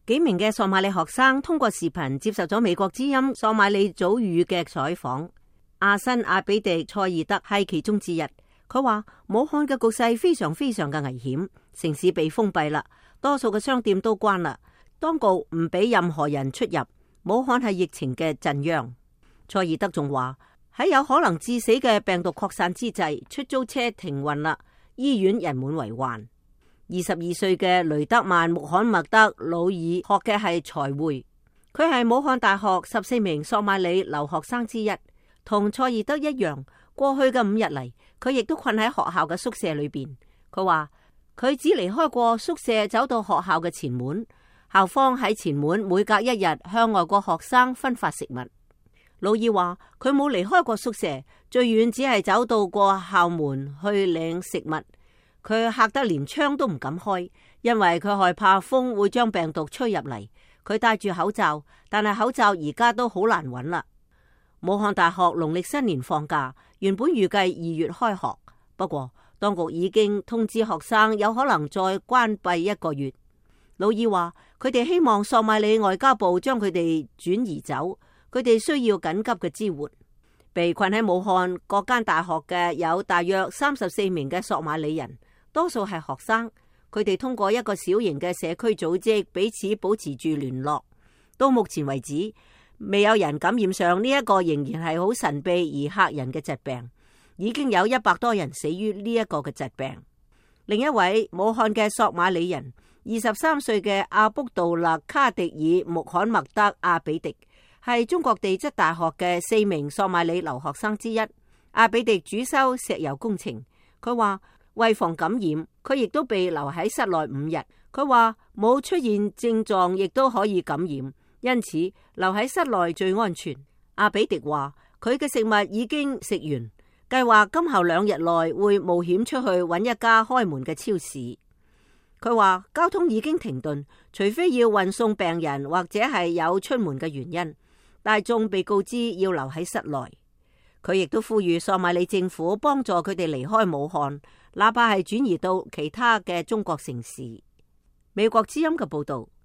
幾名嘅索馬里學生通過視頻接受咗美國之音索馬里組語嘅採訪。阿新阿比迪塞爾德係其中之一。佢話武漢嘅局勢非常非常嘅危險，城市被封閉啦，多數嘅商店都關啦，當局唔俾任何人出入。武漢係疫情嘅震央。塞爾德仲話喺有可能致死嘅病毒擴散之際，出租車停運啦，醫院人滿為患。22歲嘅雷德曼穆罕默德魯爾學嘅係財會，佢係武漢大學14名索馬里留學生之一，同塞爾德一樣。過去嘅5日嚟，佢亦都困喺學校嘅宿舍裏邊。佢話佢只離開過宿舍，走到學校嘅前門，校方喺前門每隔1日向外國學生分發食物。魯爾話佢冇離開過宿舍，最遠只係走到過校門去領食物。佢嚇得連窗都唔敢開，因為佢害怕風會將病毒吹入嚟。佢戴住口罩，但係口罩而家都好難揾啦。武漢大學農曆新年放假，原本預計2月開學，不過當局已經通知學生有可能再關閉1個月。魯爾話佢哋希望索馬里外交部將佢哋轉移走，佢哋需要緊急嘅支援。被困喺武漢各間大學嘅有大約34名嘅索馬里人，多數係學生，佢哋通過一個小型嘅社區組織彼此保持住聯絡。到目前為止，未有人感染上呢一個仍然係好神秘而嚇人嘅疾病，已經有100多人死於呢一個嘅疾病。另一位武漢嘅索馬里人，23歲嘅阿卜杜勒卡迪爾穆罕默德阿比迪，係中國地質大學嘅4名索馬里留學生之一。阿比迪主修石油工程，佢話為防感染，佢亦都被留喺室內5日。佢話冇出現症狀亦都可以感染，因此留喺室內最安全。阿比迪話佢嘅食物已經食完，計劃今後2日內會冒險出去揾一家開門嘅超市。佢話交通已經停頓，除非要運送病人或者係有出門嘅原因，大眾被告知要留喺室內。佢亦都呼籲索馬里政府幫助佢哋離開武漢，哪怕係轉移到其他嘅中國城市。美國之音嘅報道。